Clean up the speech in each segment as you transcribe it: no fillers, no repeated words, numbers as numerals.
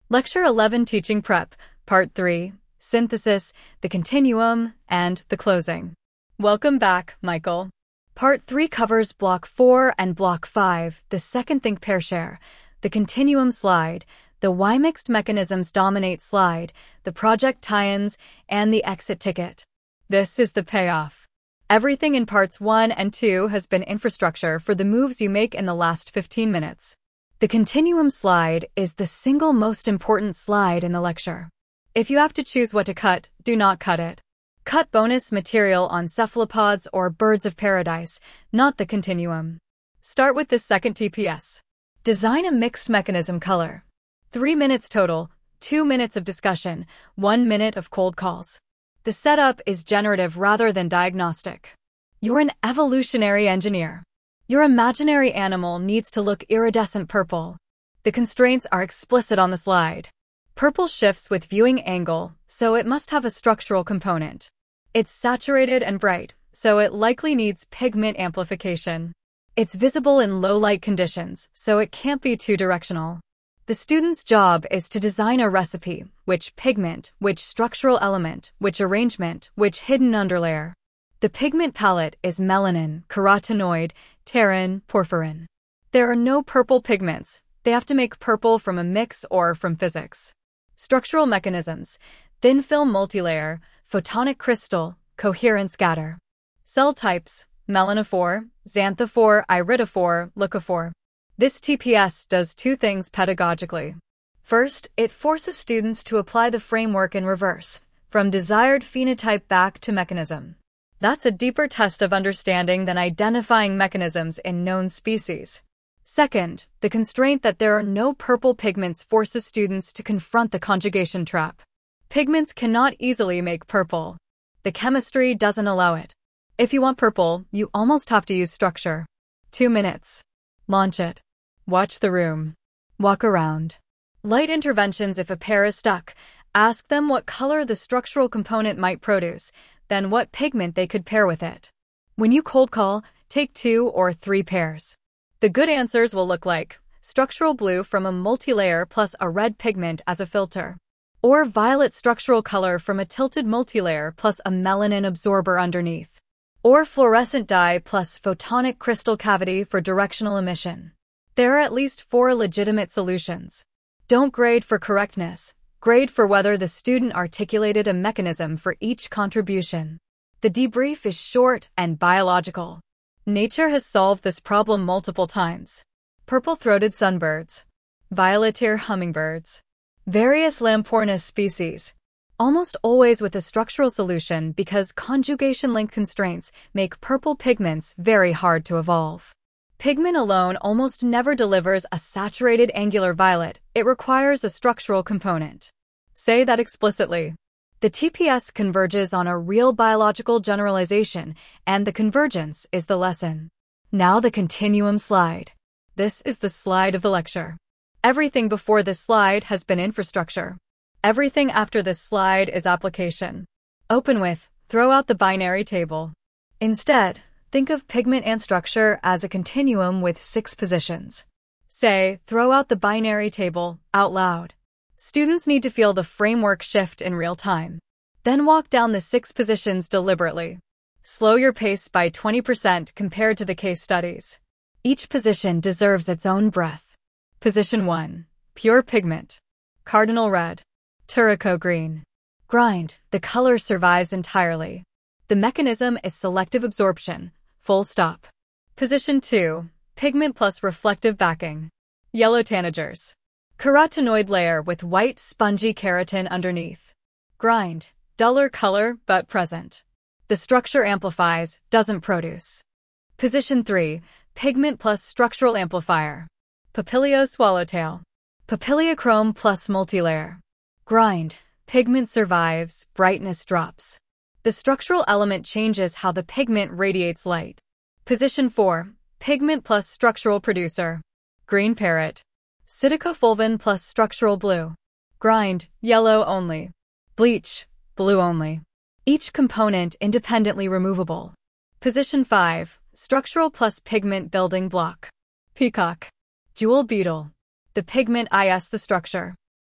Lecture 11 Teaching Prep, Part 3, Synthesis, the Continuum, and the Closing. Welcome back, Michael. Part 3 covers Block 4 and Block 5, the second Think Pair Share, the Continuum slide, the Why Mixed Mechanisms Dominate slide, the project tie-ins, and the exit ticket. This is the payoff. Everything in Parts 1 and 2 has been infrastructure for the moves you make in the last 15 minutes. The Continuum slide is the single most important slide in the lecture. If you have to choose what to cut, do not cut it. Cut bonus material on cephalopods or birds of paradise, not the continuum. Start with this second TPS. Design a mixed mechanism color. 3 minutes total, 2 minutes of discussion, 1 minute of cold calls. The setup is generative rather than diagnostic. You're an evolutionary engineer. Your imaginary animal needs to look iridescent purple. The constraints are explicit on the slide. Purple shifts with viewing angle, so it must have a structural component. It's saturated and bright, so it likely needs pigment amplification. It's visible in low light conditions, so it can't be two-directional. The student's job is to design a recipe, which pigment, which structural element, which arrangement, which hidden underlayer. The pigment palette is melanin, carotenoid, pterin, porphyrin. There are no purple pigments. They have to make purple from a mix or from physics. Structural mechanisms: thin film multilayer, photonic crystal, coherent scatter. Cell types: melanophore, xanthophore, iridophore, leucophore. This TPS does two things pedagogically. First, it forces students to apply the framework in reverse, from desired phenotype back to mechanism. That's a deeper test of understanding than identifying mechanisms in known species. Second, the constraint that there are no purple pigments forces students to confront the conjugation trap. Pigments cannot easily make purple. The chemistry doesn't allow it. If you want purple, you almost have to use structure. 2 minutes. Launch it. Watch the room. Walk around. Light interventions: if a pair is stuck, ask them what color the structural component might produce, then what pigment they could pair with it. When you cold call, take 2 or 3 pairs. The good answers will look like structural blue from a multilayer plus a red pigment as a filter, or violet structural color from a tilted multilayer plus a melanin absorber underneath, or fluorescent dye plus photonic crystal cavity for directional emission. There are at least 4 legitimate solutions. Don't grade for correctness. Grade for whether the student articulated a mechanism for each contribution. The debrief is short and biological. Nature has solved this problem multiple times. Purple-throated sunbirds, violet-ear hummingbirds, various Lampornis species, almost always with a structural solution because conjugation link constraints make purple pigments very hard to evolve. Pigment alone almost never delivers a saturated angular violet. It requires a structural component. Say that explicitly. The TPS converges on a real biological generalization, and the convergence is the lesson. Now the continuum slide. This is the slide of the lecture. Everything before this slide has been infrastructure. Everything after this slide is application. Open with, throw out the binary table. Instead, think of pigment and structure as a continuum with 6 positions. Say, throw out the binary table, out loud. Students need to feel the framework shift in real time. Then walk down the 6 positions deliberately. Slow your pace by 20% compared to the case studies. Each position deserves its own breath. Position 1. Pure pigment. Cardinal red. Turco green. Grind. The color survives entirely. The mechanism is selective absorption. Full stop. Position 2. Pigment plus reflective backing. Yellow tanagers. Carotenoid layer with white spongy keratin underneath. Grind. Duller color, but present. The structure amplifies, doesn't produce. Position 3. Pigment plus structural amplifier. Papilio swallowtail. Papiliochrome plus multilayer. Grind. Pigment survives, brightness drops. The structural element changes how the pigment radiates light. Position 4. Pigment plus structural producer. Green parrot. Psittacofulvin plus structural blue. Grind, yellow only. Bleach, blue only. Each component independently removable. Position 5. Structural plus pigment building block. Peacock. Jewel beetle. The pigment is the structure.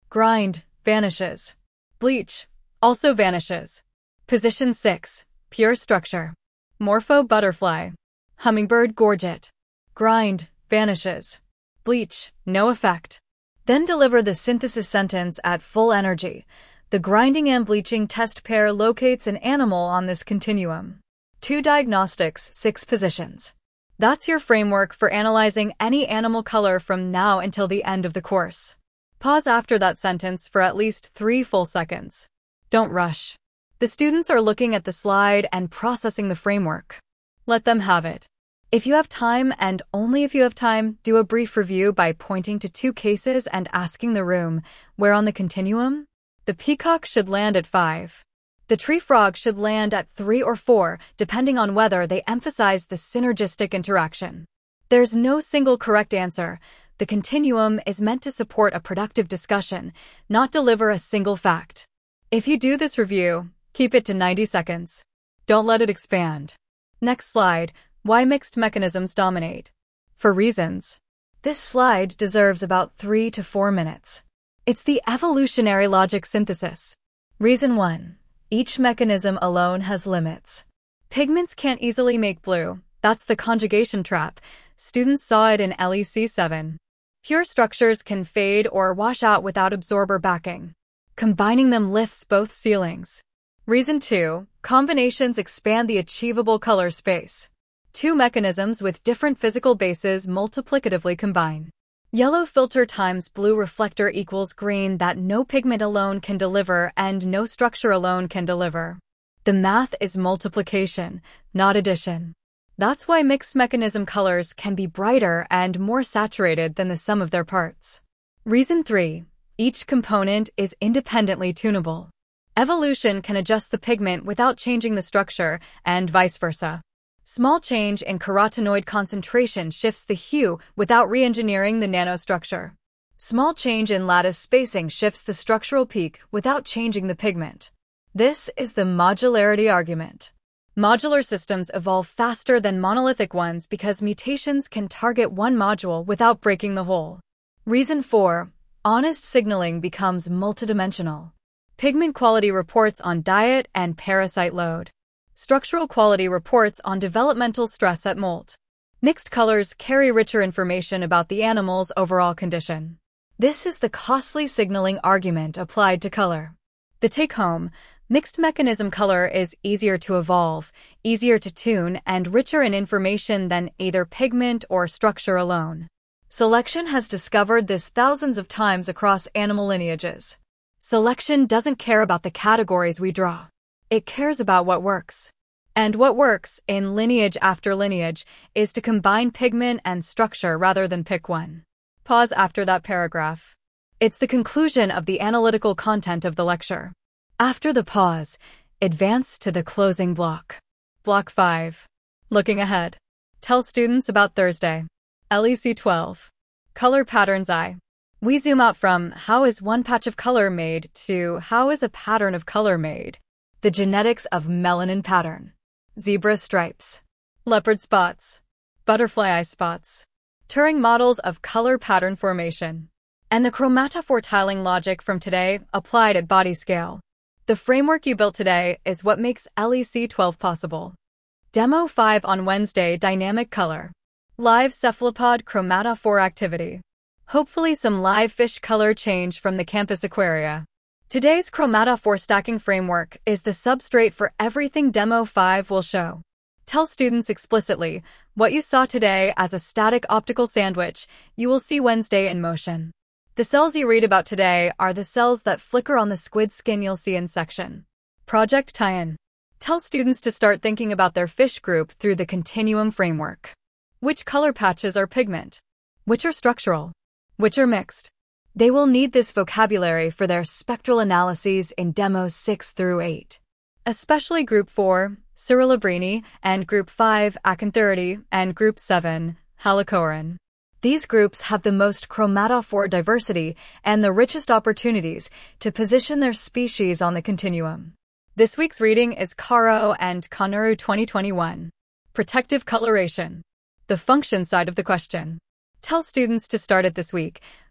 Grind, vanishes. Bleach, also vanishes. Position 6, pure structure. Morpho butterfly. Hummingbird gorget. Grind, vanishes. Bleach, no effect. Then deliver the synthesis sentence at full energy. The grinding and bleaching test pair locates an animal on this continuum. 2 diagnostics, 6 positions. That's your framework for analyzing any animal color from now until the end of the course. Pause after that sentence for at least 3 full seconds. Don't rush. The students are looking at the slide and processing the framework. Let them have it. If you have time, and only if you have time, do a brief review by pointing to 2 cases and asking the room, where on the continuum? The peacock should land at 5. The tree frog should land at 3 or 4, depending on whether they emphasize the synergistic interaction. There's no single correct answer. The continuum is meant to support a productive discussion, not deliver a single fact. If you do this review, keep it to 90 seconds. Don't let it expand. Next slide, why mixed mechanisms dominate. For reasons. This slide deserves about 3 to 4 minutes. It's the evolutionary logic synthesis. Reason 1. Each mechanism alone has limits. Pigments can't easily make blue. That's the conjugation trap. Students saw it in LEC 7. Pure structures can fade or wash out without absorber backing. Combining them lifts both ceilings. Reason 2. Combinations expand the achievable color space. 2 mechanisms with different physical bases multiplicatively combine. Yellow filter times blue reflector equals green that no pigment alone can deliver and no structure alone can deliver. The math is multiplication, not addition. That's why mixed mechanism colors can be brighter and more saturated than the sum of their parts. Reason 3. Each component is independently tunable. Evolution can adjust the pigment without changing the structure, and vice versa. Small change in carotenoid concentration shifts the hue without re-engineering the nanostructure. Small change in lattice spacing shifts the structural peak without changing the pigment. This is the modularity argument. Modular systems evolve faster than monolithic ones because mutations can target one module without breaking the whole. Reason 4. Honest signaling becomes multidimensional. Pigment quality reports on diet and parasite load. Structural quality reports on developmental stress at molt. Mixed colors carry richer information about the animal's overall condition. This is the costly signaling argument applied to color. The take-home, mixed mechanism color is easier to evolve, easier to tune, and richer in information than either pigment or structure alone. Selection has discovered this thousands of times across animal lineages. Selection doesn't care about the categories we draw. It cares about what works. And what works, in lineage after lineage, is to combine pigment and structure rather than pick one. Pause after that paragraph. It's the conclusion of the analytical content of the lecture. After the pause, advance to the closing block. Block 5. Looking ahead. Tell students about Thursday. LEC 12. Color patterns I. We zoom out from how is one patch of color made to how is a pattern of color made. The genetics of melanin pattern. Zebra stripes. Leopard spots. Butterfly eye spots. Turing models of color pattern formation. And the chromatophore tiling logic from today applied at body scale. The framework you built today is what makes LEC 12 possible. Demo 5 on Wednesday. Dynamic color. Live cephalopod chromatophore activity. Hopefully some live fish color change from the campus aquaria. Today's chromatophore stacking framework is the substrate for everything Demo 5 will show. Tell students explicitly, what you saw today as a static optical sandwich, you will see Wednesday in motion. The cells you read about today are the cells that flicker on the squid skin you'll see in section. Project tie-in. Tell students to start thinking about their fish group through the continuum framework. Which color patches are pigment? Which are structural? Which are mixed? They will need this vocabulary for their spectral analyses in Demos 6 through 8. Especially Group 4, Cirrolabrini, and Group 5, Acanthuridae, and Group 7, Halicorin. These groups have the most chromatophore diversity and the richest opportunities to position their species on the continuum. This week's reading is Caro and Conuru 2021. Protective coloration. The function side of the question. Tell students to start it this week.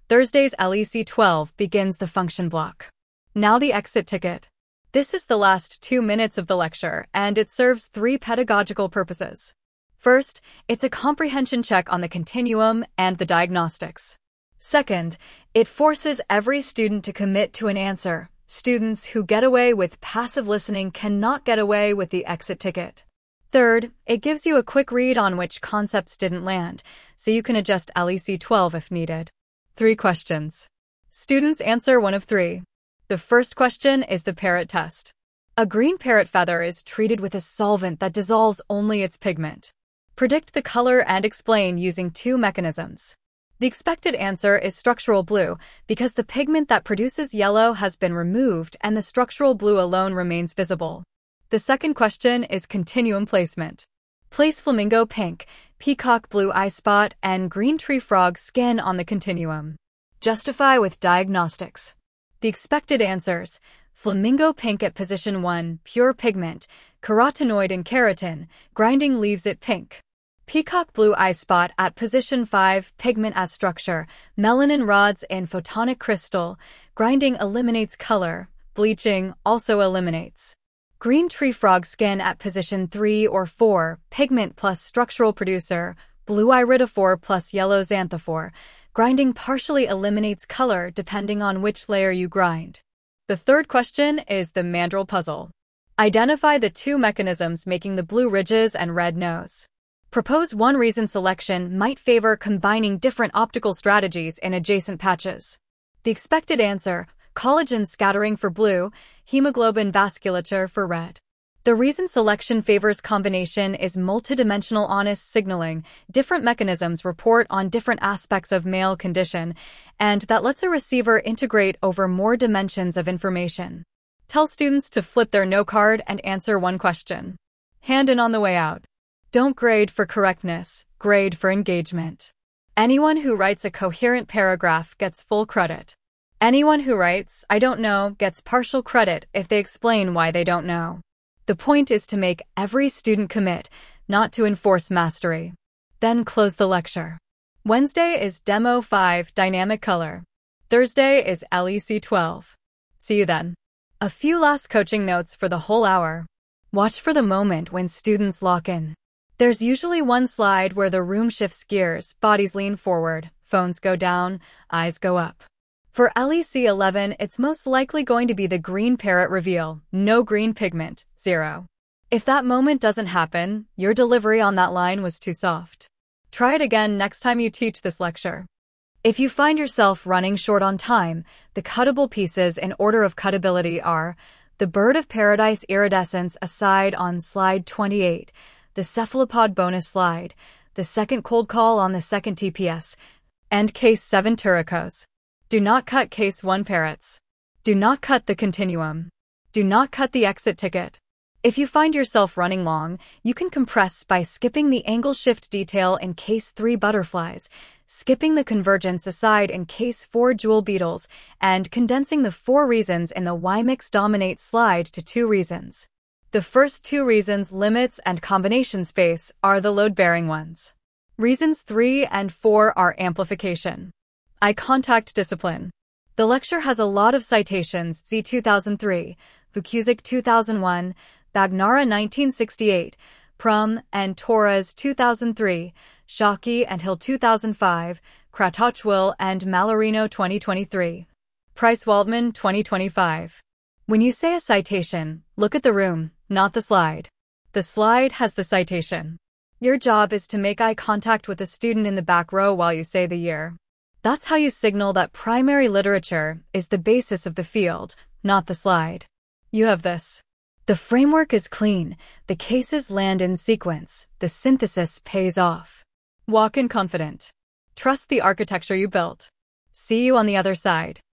Thursday's LEC 12 begins the function block. Now the exit ticket. This is the last 2 minutes of the lecture, and it serves 3 pedagogical purposes. First, it's a comprehension check on the continuum and the diagnostics. Second, it forces every student to commit to an answer. Students who get away with passive listening cannot get away with the exit ticket. Third, it gives you a quick read on which concepts didn't land, so you can adjust LEC 12 if needed. 3 questions. Students answer 1 of 3. The first question is the parrot test. A green parrot feather is treated with a solvent that dissolves only its pigment. Predict the color and explain using 2 mechanisms. The expected answer is structural blue because the pigment that produces yellow has been removed and the structural blue alone remains visible. The second question is continuum placement. Place flamingo pink, peacock blue eye spot, and green tree frog skin on the continuum. Justify with diagnostics. The expected answers: flamingo pink at position 1, pure pigment, carotenoid and keratin, grinding leaves it pink. Peacock blue eye spot at position 5, pigment as structure, melanin rods in photonic crystal, grinding eliminates color, bleaching also eliminates. Green tree frog skin at position 3 or 4, pigment plus structural producer, blue iridophore plus yellow xanthophore, grinding partially eliminates color depending on which layer you grind. The third question is the mandrel puzzle. Identify the 2 mechanisms making the blue ridges and red nose. Propose 1 reason selection might favor combining different optical strategies in adjacent patches. The expected answer: collagen scattering for blue, hemoglobin vasculature for red. The reason selection favors combination is multidimensional honest signaling. Different mechanisms report on different aspects of male condition, and that lets a receiver integrate over more dimensions of information. Tell students to flip their no card and answer 1 question. Hand in on the way out. Don't grade for correctness, grade for engagement. Anyone who writes a coherent paragraph gets full credit. Anyone who writes, "I don't know," gets partial credit if they explain why they don't know. The point is to make every student commit, not to enforce mastery. Then close the lecture. Wednesday is Demo 5, Dynamic Color. Thursday is LEC 12. See you then. A few last coaching notes for the whole hour. Watch for the moment when students lock in. There's usually 1 slide where the room shifts gears, bodies lean forward, phones go down, eyes go up. For LEC 11, it's most likely going to be the green parrot reveal, no green pigment, 0. If that moment doesn't happen, your delivery on that line was too soft. Try it again next time you teach this lecture. If you find yourself running short on time, the cuttable pieces in order of cuttability are the bird of paradise iridescence aside on slide 28, the cephalopod bonus slide, the second cold call on the second TPS, and case 7 turicos. Do not cut case 1 parrots. Do not cut the continuum. Do not cut the exit ticket. If you find yourself running long, you can compress by skipping the angle shift detail in case 3 butterflies, skipping the convergence aside in case 4 jewel beetles, and condensing the 4 reasons in the Y-mix dominate slide to 2 reasons. The first 2 reasons, limits and combination space, are the load-bearing ones. Reasons 3 and 4 are amplification. Eye contact discipline. The lecture has a lot of citations: Z 2003, Vukusic 2001, Bagnara 1968, Prum and Torres 2003, Shockey and Hill 2005, Kratochwil and Malorino 2023, Price-Waldman 2025. When you say a citation, look at the room, not the slide. The slide has the citation. Your job is to make eye contact with a student in the back row while you say the year. That's how you signal that primary literature is the basis of the field, not the slide. You have this. The framework is clean, the cases land in sequence, the synthesis pays off. Walk in confident. Trust the architecture you built. See you on the other side.